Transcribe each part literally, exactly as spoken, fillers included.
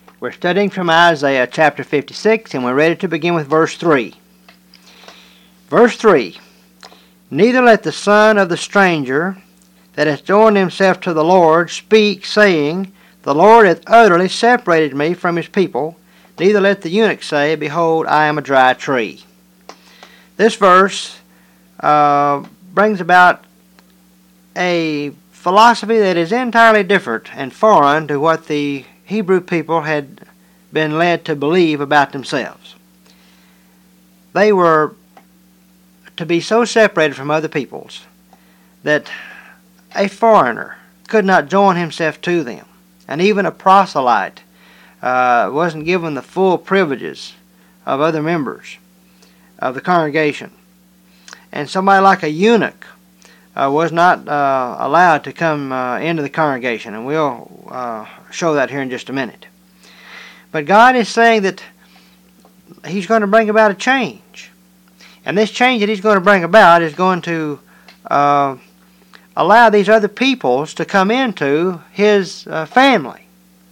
We're studying from Isaiah chapter fifty-six, and we're ready to begin with verse three. Verse three, Neither let the son of the stranger that hath joined himself to the Lord speak, saying, The Lord hath utterly separated me from his people. Neither let the eunuch say, Behold, I am a dry tree. This verse uh, brings about a philosophy that is entirely different and foreign to what the Hebrew people had been led to believe about themselves. They were to be so separated from other peoples that a foreigner could not join himself to them, and even a proselyte uh, wasn't given the full privileges of other members of the congregation. And somebody like a eunuch uh, was not uh, allowed to come uh, into the congregation, and we'll uh, show that here in just a minute. But God is saying that He's going to bring about a change. And this change that He's going to bring about is going to uh, allow these other peoples to come into His uh, family.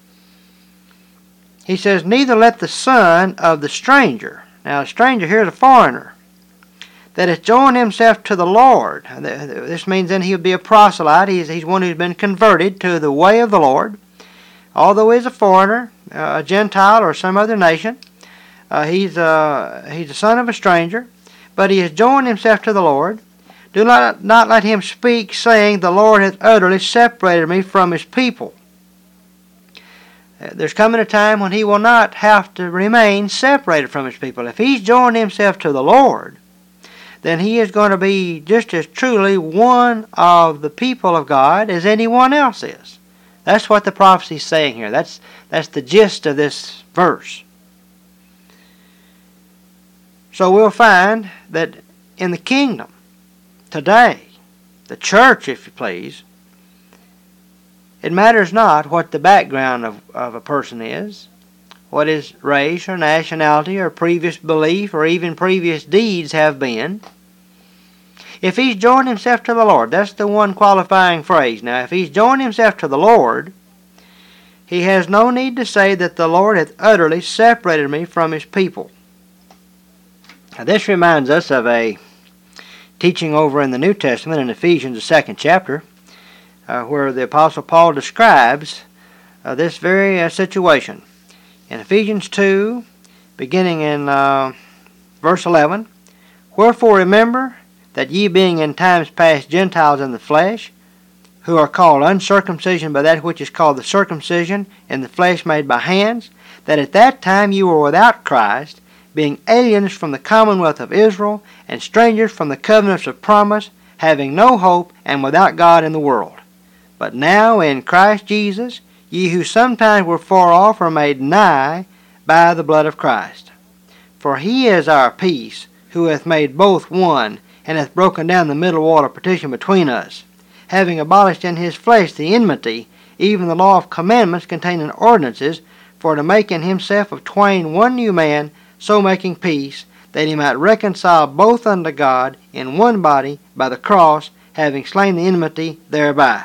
He says, Neither let the son of the stranger. Now, a stranger here is a foreigner that hath joined himself to the Lord. This means then he would be a proselyte. He's, he's one who's been converted to the way of the Lord. Although he's a foreigner, uh, a Gentile or some other nation, uh, he's, uh, he's the son of a stranger, but he has joined himself to the Lord. Do not, not let him speak, saying, The Lord hath utterly separated me from his people. There's coming a time when he will not have to remain separated from his people. If he's joined himself to the Lord, then he is going to be just as truly one of the people of God as anyone else is. That's what the prophecy is saying here. That's, that's the gist of this verse. So we'll find that in the kingdom today, the church, if you please, it matters not what the background of, of a person is, what his race or nationality or previous belief or even previous deeds have been. If he's joined himself to the Lord, that's the one qualifying phrase. Now, if he's joined himself to the Lord, he has no need to say that the Lord hath utterly separated me from his people. Now, this reminds us of a teaching over in the New Testament in Ephesians, the second chapter, uh, where the Apostle Paul describes uh, this very uh, situation. In Ephesians two, beginning in uh, verse eleven, Wherefore remember that ye being in times past Gentiles in the flesh, who are called uncircumcision by that which is called the circumcision in the flesh made by hands, that at that time you were without Christ, being aliens from the commonwealth of Israel, and strangers from the covenants of promise, having no hope, and without God in the world. But now in Christ Jesus, ye who sometimes were far off are made nigh by the blood of Christ. For he is our peace, who hath made both one, and hath broken down the middle wall of partition between us, having abolished in his flesh the enmity, even the law of commandments containing ordinances, for to make in himself of twain one new man, so making peace, that he might reconcile both unto God in one body by the cross, having slain the enmity thereby.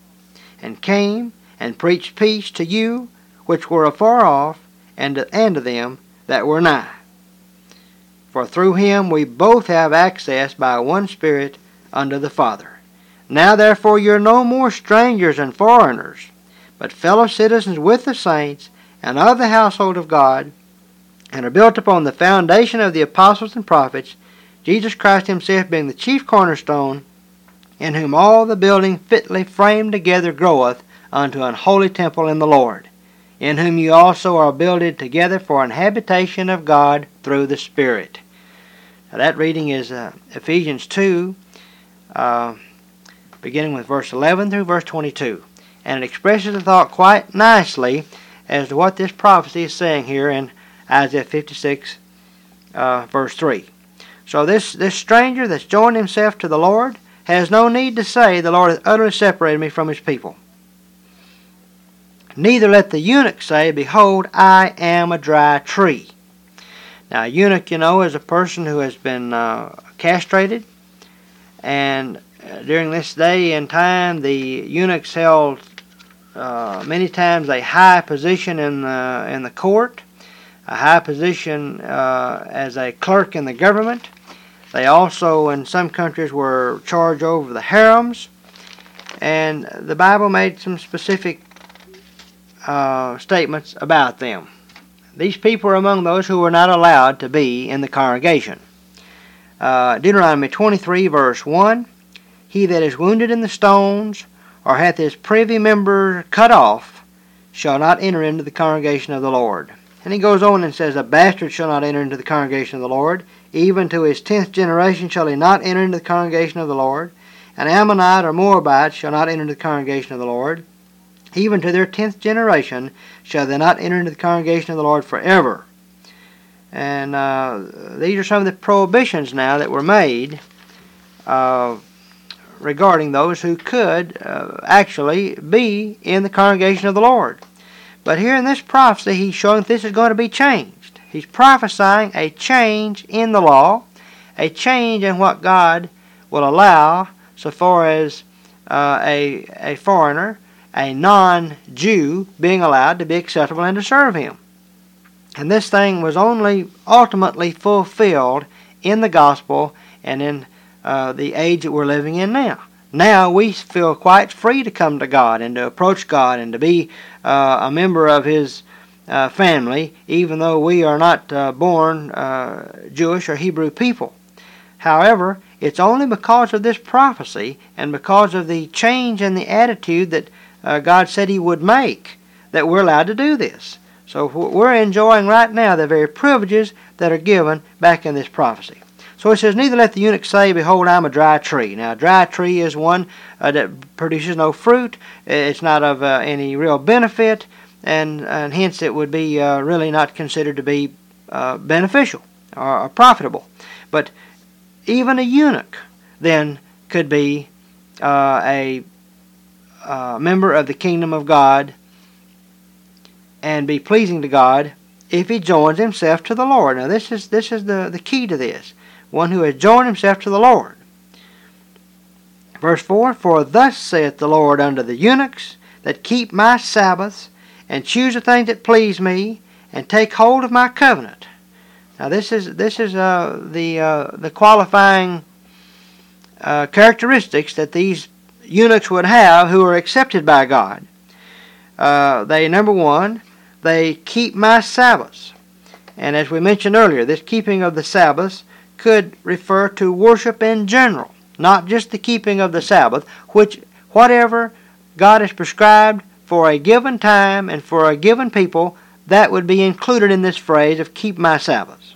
And came and preached peace to you which were afar off, and to, and to them that were nigh. For through him we both have access by one Spirit unto the Father. Now therefore you are no more strangers and foreigners, but fellow citizens with the saints, and of the household of God, and are built upon the foundation of the apostles and prophets, Jesus Christ himself being the chief cornerstone, in whom all the building fitly framed together groweth unto an holy temple in the Lord, in whom you also are builded together for an habitation of God through the Spirit. Now that reading is uh, Ephesians two, uh, beginning with verse eleven through verse twenty-two. And it expresses the thought quite nicely as to what this prophecy is saying here in Isaiah fifty-six, uh, verse three. So this, this stranger that's joined himself to the Lord has no need to say, The Lord hath utterly separated me from his people. Neither let the eunuch say, Behold, I am a dry tree. Now, a eunuch, you know, is a person who has been uh, castrated, and during this day and time, the eunuchs held uh, many times a high position in the, in the court, a high position uh, as a clerk in the government. They also, in some countries, were charged over the harems. And the Bible made some specific uh, statements about them. These people are among those who were not allowed to be in the congregation. Uh, Deuteronomy twenty-three, verse one, He that is wounded in the stones, or hath his privy member cut off, shall not enter into the congregation of the Lord. And he goes on and says, A bastard shall not enter into the congregation of the Lord. Even to his tenth generation shall he not enter into the congregation of the Lord. An Ammonite or Moabite shall not enter into the congregation of the Lord. Even to their tenth generation shall they not enter into the congregation of the Lord forever. And uh, these are some of the prohibitions now that were made uh, regarding those who could uh, actually be in the congregation of the Lord. But here in this prophecy, he's showing that this is going to be changed. He's prophesying a change in the law, a change in what God will allow so far as uh, a, a foreigner, a non-Jew, being allowed to be acceptable and to serve him. And this thing was only ultimately fulfilled in the gospel and in uh, the age that we're living in now. Now we feel quite free to come to God and to approach God and to be uh, a member of His uh, family, even though we are not uh, born uh, Jewish or Hebrew people. However, it's only because of this prophecy and because of the change in the attitude that uh, God said He would make that we're allowed to do this. So we're enjoying right now the very privileges that are given back in this prophecy. So it says, Neither let the eunuch say, Behold, I am a dry tree. Now, a dry tree is one uh, that produces no fruit. It's not of uh, any real benefit, and, and hence it would be uh, really not considered to be uh, beneficial or, or profitable. But even a eunuch then could be uh, a uh, member of the kingdom of God and be pleasing to God if he joins himself to the Lord. Now, this is this is the, the key to this. One who has joined himself to the Lord. Verse four, For thus saith the Lord unto the eunuchs that keep my Sabbaths, and choose the things that please me, and take hold of my covenant. Now this is this is uh, the uh, the qualifying uh, characteristics that these eunuchs would have who are accepted by God. Uh, they, number one, they keep my Sabbaths. And as we mentioned earlier, this keeping of the Sabbaths could refer to worship in general, not just the keeping of the Sabbath, which whatever God has prescribed for a given time and for a given people, that would be included in this phrase of keep my Sabbaths.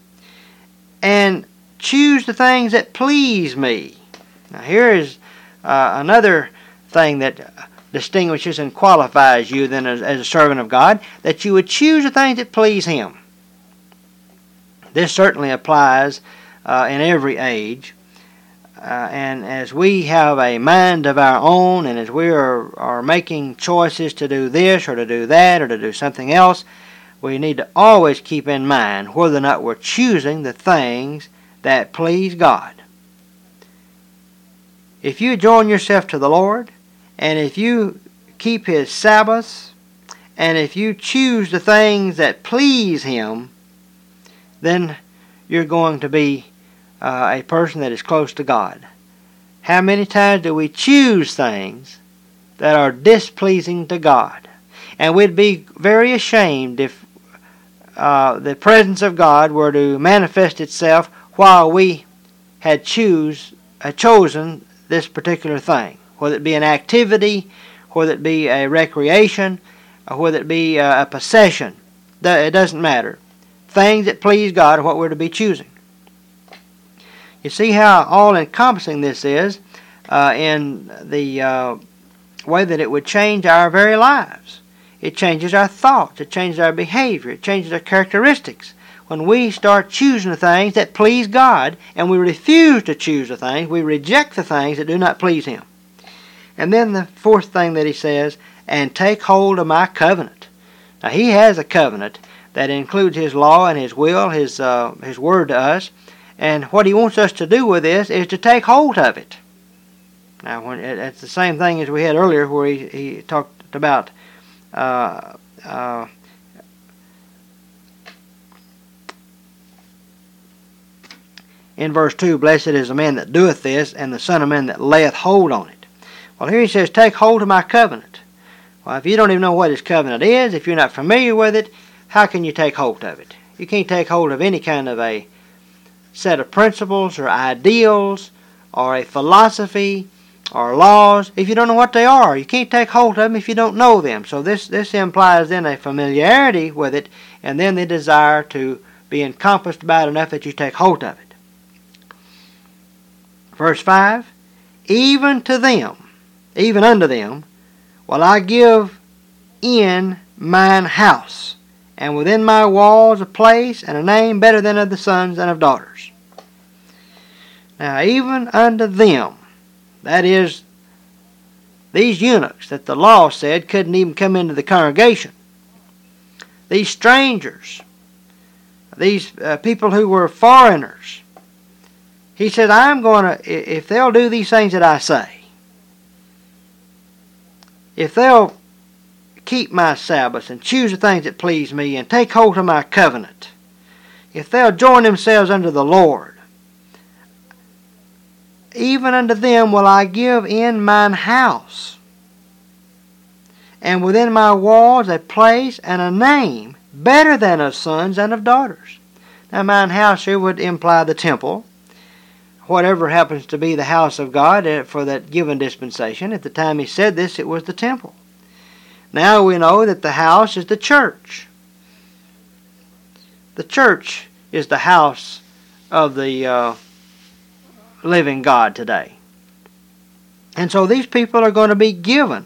And choose the things that please me. Now here is uh, another thing that distinguishes and qualifies you then as, as a servant of God, that you would choose the things that please Him. This certainly applies uh, in every age. Uh, and as we have a mind of our own, and as we are, are making choices to do this or to do that or to do something else, we need to always keep in mind whether or not we're choosing the things that please God. If you join yourself to the Lord, and if you keep His Sabbaths, and if you choose the things that please Him, then you're going to be uh, a person that is close to God. How many times do we choose things that are displeasing to God? And we'd be very ashamed if uh, the presence of God were to manifest itself while we had choose, uh, chosen this particular thing, whether it be an activity, whether it be a recreation, or whether it be a possession. It doesn't matter. Things that please God are what we're to be choosing. You see how all-encompassing this is uh, in the uh, way that it would change our very lives. It changes our thoughts. It changes our behavior. It changes our characteristics. When we start choosing the things that please God, and we refuse to choose the things, we reject the things that do not please Him. And then the fourth thing that He says, and take hold of my covenant. Now He has a covenant that includes His law and His will, His uh, His word to us. And what He wants us to do with this is to take hold of it. Now, when it, it's the same thing as we had earlier, where He, he talked talked about uh, uh, in verse two, blessed is the man that doeth this, and the son of man that layeth hold on it. Well, here he says, take hold of my covenant. Well, if you don't even know what his covenant is, if you're not familiar with it, how can you take hold of it? You can't take hold of any kind of a set of principles or ideals or a philosophy or laws if you don't know what they are. You can't take hold of them if you don't know them. So this, this implies then a familiarity with it, and then the desire to be encompassed by it enough that you take hold of it. Verse five, even to them, even unto them, will I give in mine house, and within my walls a place and a name better than of the sons and of daughters. Now, even unto them, that is, these eunuchs that the law said couldn't even come into the congregation, these strangers, these uh, people who were foreigners, he said, I'm going to, if they'll do these things that I say, if they'll keep my Sabbaths and choose the things that please me and take hold of my covenant, if they'll join themselves unto the Lord, even unto them will I give in mine house, and within my walls a place and a name better than of sons and of daughters. Now, mine house here would imply the temple, whatever happens to be the house of God for that given dispensation. At the time he said this, it was the temple. Now we know that the house is the church. The church is the house of the uh, living God today. And so these people are going to be given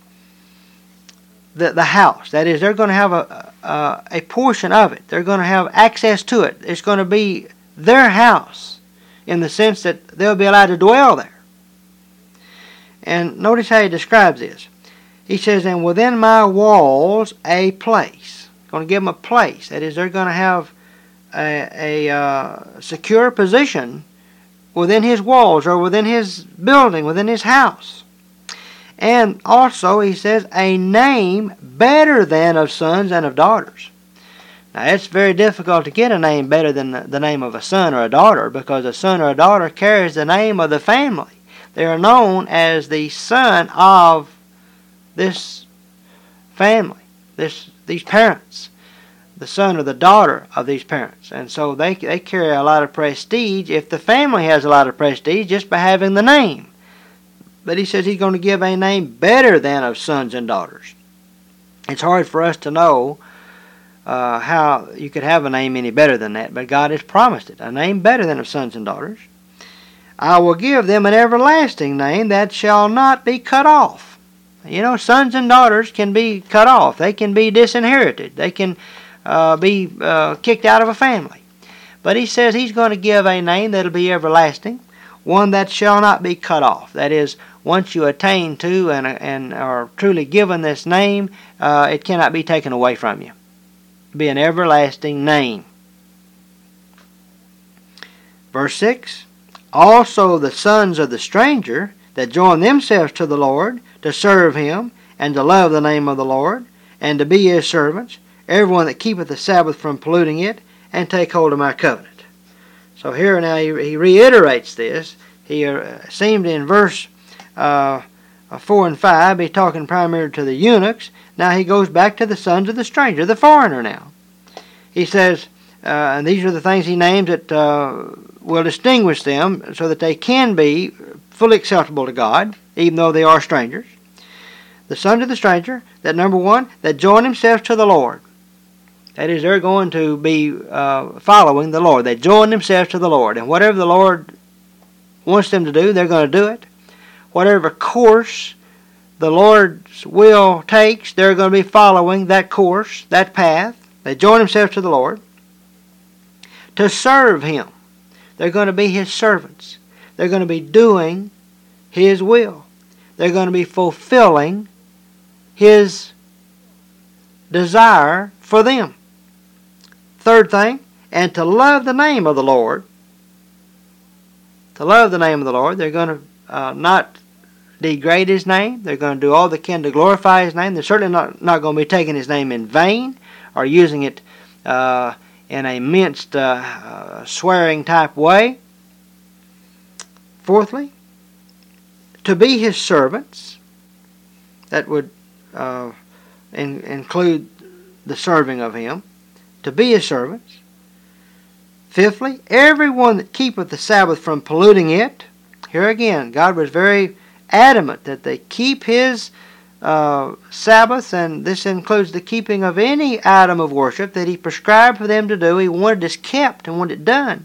the, the house. That is, they're going to have a, a, a portion of it. They're going to have access to it. It's going to be their house in the sense that they'll be allowed to dwell there. And notice how he describes this. He says, and within my walls a place. Going to give them a place. That is, they're going to have a, a uh, secure position within his walls or within his building, within his house. And also, he says, a name better than of sons and of daughters. Now, it's very difficult to get a name better than the, the name of a son or a daughter, because a son or a daughter carries the name of the family. They are known as the son of this family, this these parents, the son or the daughter of these parents. And so they, they carry a lot of prestige if the family has a lot of prestige just by having the name. But he says he's going to give a name better than of sons and daughters. It's hard for us to know uh, how you could have a name any better than that, but God has promised it, a name better than of sons and daughters. I will give them an everlasting name that shall not be cut off. You know, sons and daughters can be cut off. They can be disinherited. They can uh, be uh, kicked out of a family. But he says he's going to give a name that will be everlasting, one that shall not be cut off. That is, once you attain to and, and are truly given this name, uh, it cannot be taken away from you. It'll be an everlasting name. Verse six, also the sons of the stranger that join themselves to the Lord, to serve him, and to love the name of the Lord, and to be his servants, everyone that keepeth the Sabbath from polluting it, and take hold of my covenant. So here now he, he reiterates this. He uh, seemed in verse uh, four and five be talking primarily to the eunuchs. Now he goes back to the sons of the stranger, the foreigner now. He says, uh, and these are the things he names that uh, will distinguish them so that they can be fully acceptable to God, even though they are strangers. The sons of the stranger, that number one, that join themselves to the Lord. That is, they're going to be uh, following the Lord. They join themselves to the Lord. And whatever the Lord wants them to do, they're going to do it. Whatever course the Lord's will takes, they're going to be following that course, that path. They join themselves to the Lord. To serve him. They're going to be his servants. They're going to be doing his will. They're going to be fulfilling his desire for them. Third thing, and to love the name of the Lord. To love the name of the Lord, they're going to uh, not degrade His name. They're going to do all they can to glorify His name. They're certainly not, not going to be taking His name in vain or using it uh, in a minced, uh, uh, swearing type way. Fourthly, to be His servants. That would uh, in, include the serving of Him. To be His servants. Fifthly, everyone that keepeth the Sabbath from polluting it. Here again, God was very adamant that they keep His uh, Sabbath, and this includes the keeping of any item of worship that He prescribed for them to do. He wanted this kept and wanted it done.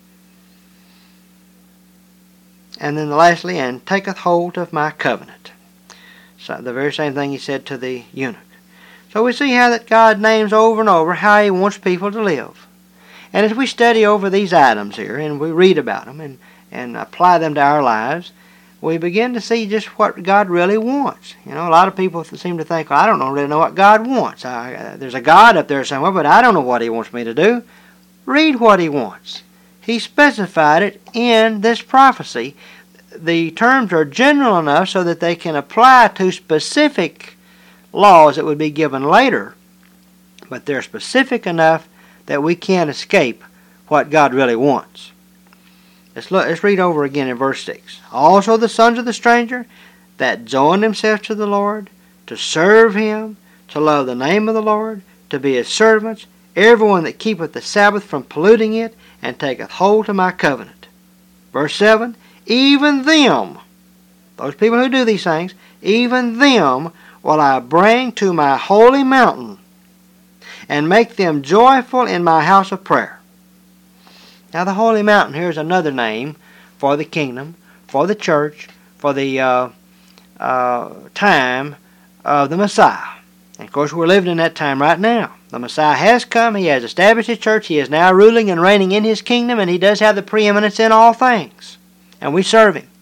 And then lastly, and taketh hold of my covenant. So the very same thing He said to the eunuch. So we see how that God names over and over how He wants people to live. And as we study over these items here, and we read about them, and, and apply them to our lives, we begin to see just what God really wants. You know, a lot of people seem to think, well, I don't really know what God wants. I, uh, there's a God up there somewhere, but I don't know what He wants me to do. Read what He wants. He specified it in this prophecy. The terms are general enough so that they can apply to specific laws that would be given later, but they're specific enough that we can't escape what God really wants. Let's, look, let's read over again in verse six. Also the sons of the stranger that join themselves to the Lord, to serve Him, to love the name of the Lord, to be His servants, everyone that keepeth the Sabbath from polluting it, and taketh hold to my covenant. Verse seven, even them, those people who do these things, even them will I bring to my holy mountain, and make them joyful in my house of prayer. Now the holy mountain here is another name for the kingdom, for the church, for the uh, uh, time of the Messiah. And of course we're living in that time right now. The Messiah has come, He has established His church, He is now ruling and reigning in His kingdom, and He does have the preeminence in all things. And we serve Him.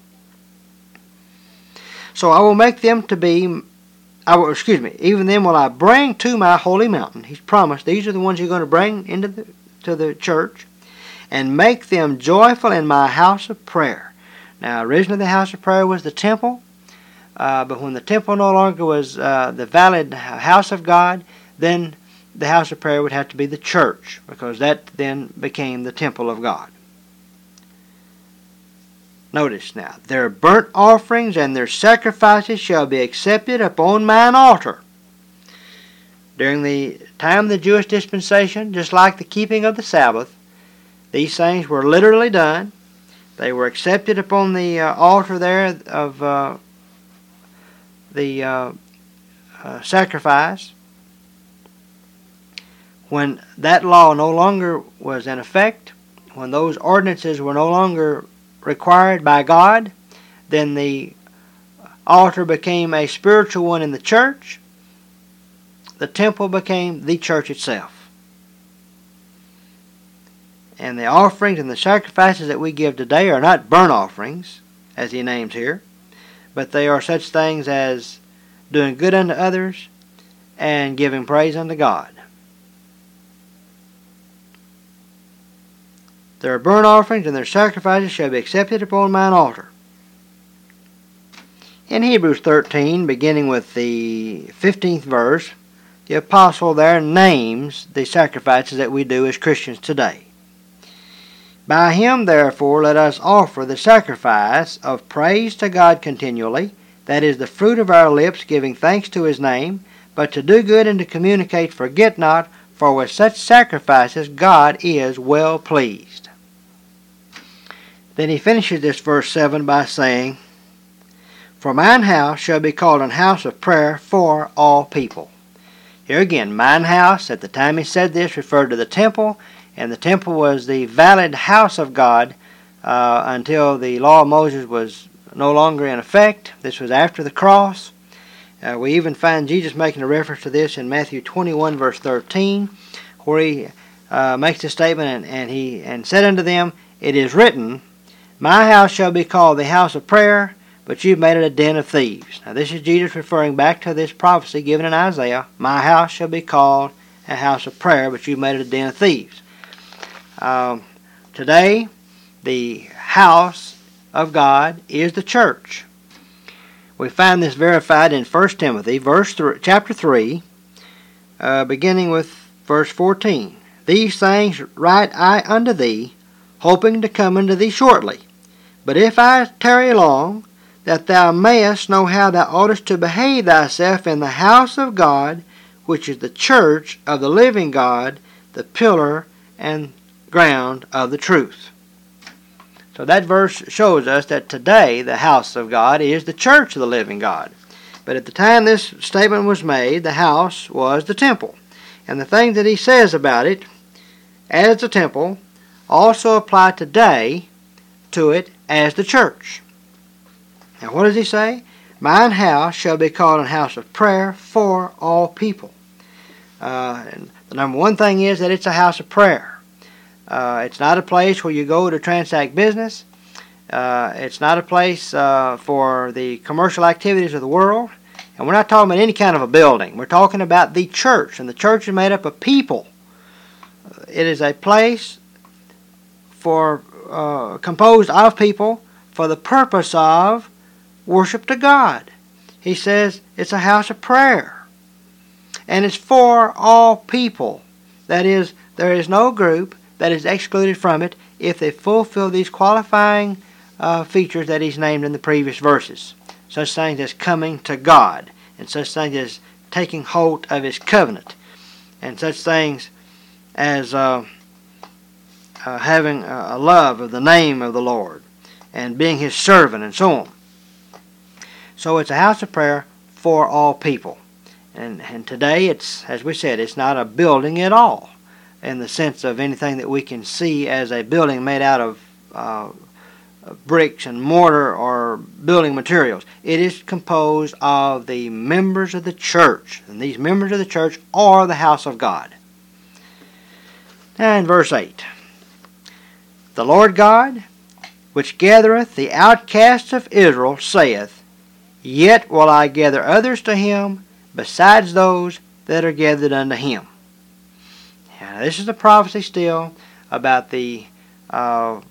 So I will make them to be, I will, excuse me, even them will I bring to my holy mountain. He's promised these are the ones you're going to bring into the, to the church, and make them joyful in my house of prayer. Now originally the house of prayer was the temple, uh, but when the temple no longer was uh, the valid house of God, then the house of prayer would have to be the church, because that then became the temple of God. Notice now, their burnt offerings and their sacrifices shall be accepted upon mine altar. During the time of the Jewish dispensation, just like the keeping of the Sabbath, these things were literally done. They were accepted upon the uh, altar there of uh, the uh, uh, sacrifice. When that law no longer was in effect, when those ordinances were no longer required by God, then the altar became a spiritual one in the church. The temple became the church itself. And the offerings and the sacrifices that we give today are not burnt offerings, as He names here, but they are such things as doing good unto others and giving praise unto God. Their burnt offerings and their sacrifices shall be accepted upon mine altar. In Hebrews thirteen, beginning with the fifteenth verse, the apostle there names the sacrifices that we do as Christians today. By Him, therefore, let us offer the sacrifice of praise to God continually, that is the fruit of our lips, giving thanks to His name, but to do good and to communicate, forget not, for with such sacrifices God is well pleased. Then he finishes this verse seven by saying, for mine house shall be called an house of prayer for all people. Here again, mine house, at the time he said this, referred to the temple, and the temple was the valid house of God uh, until the law of Moses was no longer in effect. This was after the cross. Uh, we even find Jesus making a reference to this in Matthew twenty-one, verse thirteen, where he uh, makes a statement, and, and he and said unto them, it is written, my house shall be called the house of prayer, but you've made it a den of thieves. Now this is Jesus referring back to this prophecy given in Isaiah, my house shall be called a house of prayer, but you've made it a den of thieves. Um, today, the house of God is the church. We find this verified in First Timothy, verse th- chapter three, uh, beginning with verse fourteen. These things write I unto thee, hoping to come unto thee shortly. But if I tarry long, that thou mayest know how thou oughtest to behave thyself in the house of God, which is the church of the living God, the pillar and ground of the truth. So that verse shows us that today the house of God is the church of the living God. But at the time this statement was made, the house was the temple. And the things that he says about it as the temple also apply today to it as the church. Now what does he say? Mine house shall be called a house of prayer for all people. Uh, and the number one thing is that it's a house of prayer. Uh, it's not a place where you go to transact business. Uh, it's not a place uh, for the commercial activities of the world. And we're not talking about any kind of a building. We're talking about the church. And the church is made up of people. It is a place for uh, composed of people for the purpose of worship to God. He says it's a house of prayer. And it's for all people. That is, there is no group that is excluded from it if they fulfill these qualifying uh, features that he's named in the previous verses. Such things as coming to God, and such things as taking hold of his covenant, and such things as uh, uh, having a love of the name of the Lord, and being his servant, and so on. So it's a house of prayer for all people. And, and today it's, as we said, it's not a building at all, in the sense of anything that we can see as a building made out of uh, bricks and mortar or building materials. It is composed of the members of the church, and these members of the church are the house of God. Now in verse eight, the Lord God, which gathereth the outcasts of Israel, saith, Yet will I gather others to him, besides those that are gathered unto him. Now, this is a prophecy still about the uh,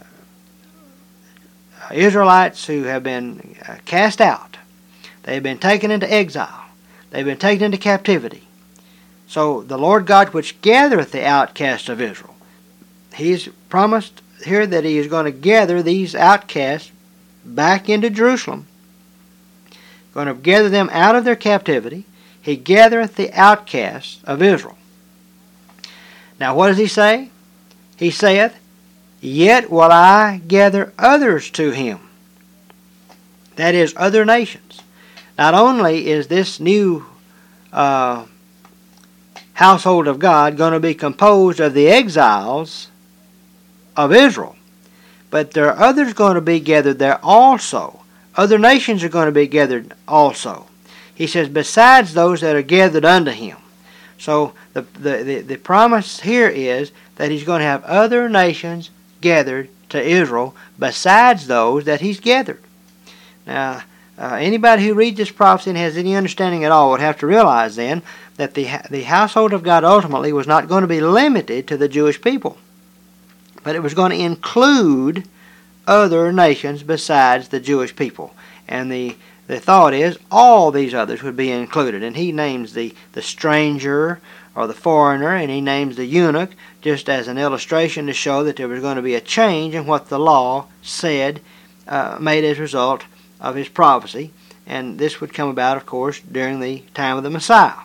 Israelites who have been cast out. They have been taken into exile. They have been taken into captivity. So the Lord God which gathereth the outcasts of Israel, he's promised here that he is going to gather these outcasts back into Jerusalem, going to gather them out of their captivity. He gathereth the outcasts of Israel. Now what does he say? He saith, Yet will I gather others to him. That is, other nations. Not only is this new uh, household of God going to be composed of the exiles of Israel, but there are others going to be gathered there also. Other nations are going to be gathered also. He says, besides those that are gathered unto him. So the, the, the, the promise here is that he's going to have other nations gathered to Israel besides those that he's gathered. Now, uh, anybody who reads this prophecy and has any understanding at all would have to realize then that the, the household of God ultimately was not going to be limited to the Jewish people, but it was going to include other nations besides the Jewish people. And the The thought is all these others would be included. And he names the, the stranger or the foreigner, and he names the eunuch just as an illustration to show that there was going to be a change in what the law said, uh, made as a result of his prophecy. And this would come about, of course, during the time of the Messiah.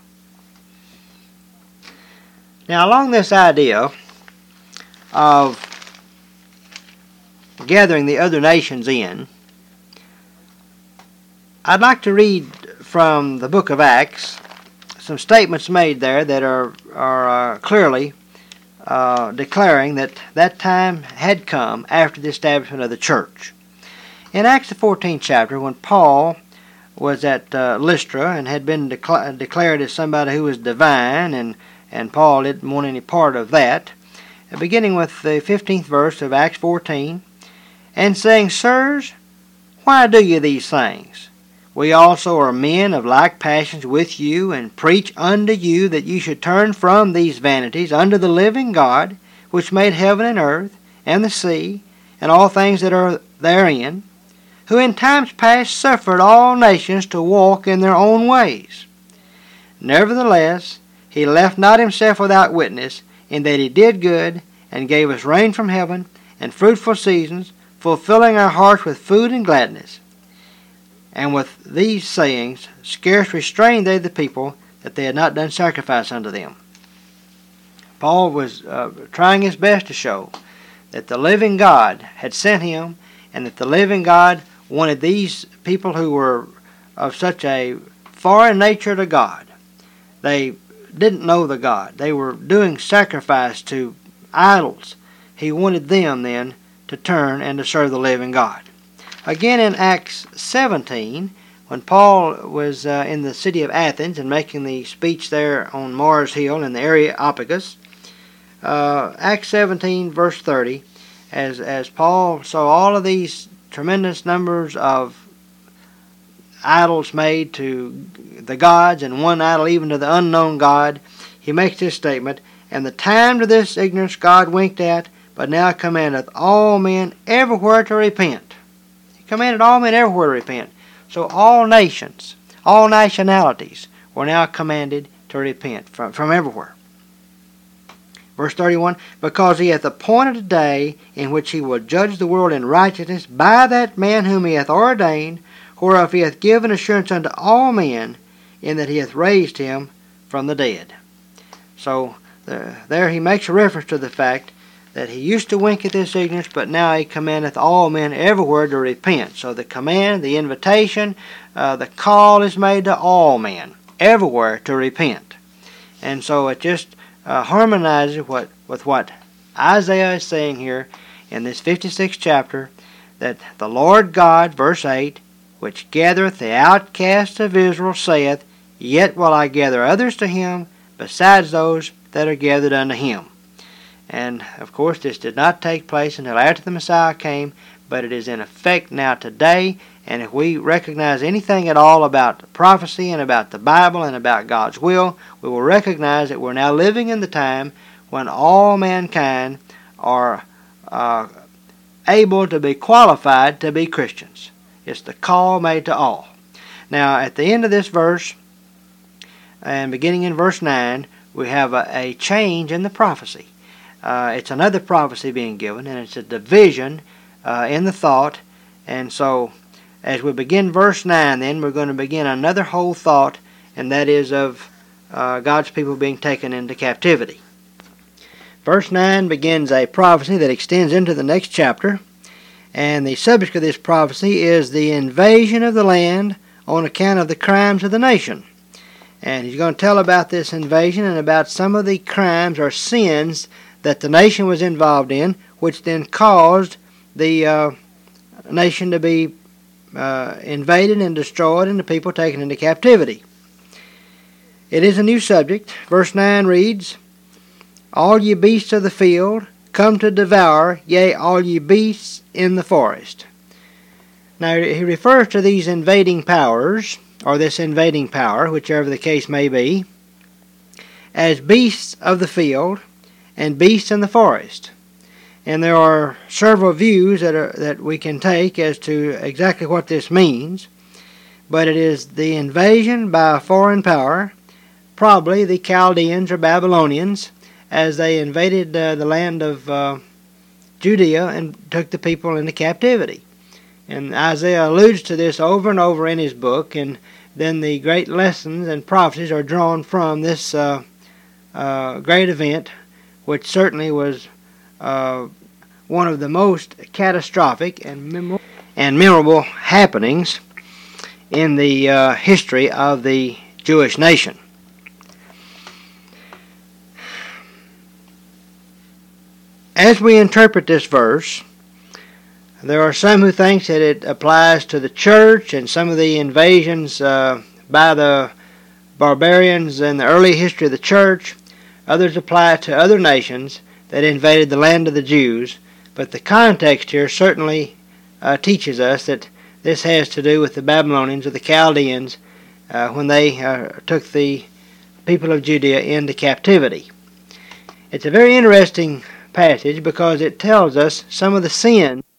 Now, along this idea of gathering the other nations in, I'd like to read from the book of Acts some statements made there that are, are uh, clearly uh, declaring that that time had come after the establishment of the church. In Acts the fourteenth chapter, when Paul was at uh, Lystra and had been decla- declared as somebody who was divine, and, and Paul didn't want any part of that, beginning with the fifteenth verse of Acts fourteen, and saying, Sirs, why do ye these things? We also are men of like passions with you, and preach unto you that you should turn from these vanities unto the living God, which made heaven and earth, and the sea, and all things that are therein, who in times past suffered all nations to walk in their own ways. Nevertheless, he left not himself without witness, in that he did good, and gave us rain from heaven, and fruitful seasons, fulfilling our hearts with food and gladness. And with these sayings scarce restrained they the people, that they had not done sacrifice unto them. Paul was uh, trying his best to show that the living God had sent him, and that the living God wanted these people who were of such a foreign nature to God. They didn't know the God. They were doing sacrifice to idols. He wanted them then to turn and to serve the living God. Again in Acts seventeen, when Paul was uh, in the city of Athens and making the speech there on Mars Hill in the Areopagus, uh, Acts seventeen verse thirty, as, as Paul saw all of these tremendous numbers of idols made to the gods, and one idol even to the unknown God, he makes this statement, "And the time to this ignorance God winked at, but now commandeth all men everywhere to repent." He commanded all men everywhere to repent. So all nations, all nationalities were now commanded to repent from, from everywhere. Verse thirty-one, "Because he hath appointed a day in which he will judge the world in righteousness by that man whom he hath ordained, whereof he hath given assurance unto all men, in that he hath raised him from the dead." So uh, there he makes a reference to the fact that he used to wink at this ignorance, but now he commandeth all men everywhere to repent. So the command, the invitation, uh, the call is made to all men everywhere to repent. And so it just uh, harmonizes what, with what Isaiah is saying here in this fifty-sixth chapter, that the Lord God, verse eight, "which gathereth the outcasts of Israel, saith, Yet will I gather others to him, besides those that are gathered unto him." And, of course, this did not take place until after the Messiah came, but it is in effect now today. And if we recognize anything at all about prophecy and about the Bible and about God's will, we will recognize that we're now living in the time when all mankind are uh, able to be qualified to be Christians. It's the call made to all. Now, at the end of this verse, and beginning in verse nine, we have a, a change in the prophecy. Uh, it's another prophecy being given, and it's a division uh, in the thought. And so, as we begin verse nine, then, we're going to begin another whole thought, and that is of uh, God's people being taken into captivity. Verse nine begins a prophecy that extends into the next chapter, and the subject of this prophecy is the invasion of the land on account of the crimes of the nation. And he's going to tell about this invasion and about some of the crimes or sins that the nation was involved in, which then caused the uh, nation to be uh, invaded and destroyed and the people taken into captivity. It is a new subject. Verse nine reads, "All ye beasts of the field, come to devour, yea, all ye beasts in the forest." Now he refers to these invading powers, or this invading power, whichever the case may be, as beasts of the field and beasts in the forest. And there are several views that are, that we can take as to exactly what this means, but it is the invasion by a foreign power, probably the Chaldeans or Babylonians, as they invaded uh, the land of uh, Judea and took the people into captivity. And Isaiah alludes to this over and over in his book, and then the great lessons and prophecies are drawn from this uh, uh, great event, which certainly was uh, one of the most catastrophic and memorable, and memorable happenings in the uh, history of the Jewish nation. As we interpret this verse, there are some who think that it applies to the church and some of the invasions uh, by the barbarians in the early history of the church. Others apply it to other nations that invaded the land of the Jews. But the context here certainly uh, teaches us that this has to do with the Babylonians or the Chaldeans uh, when they uh, took the people of Judea into captivity. It's a very interesting passage because it tells us some of the sins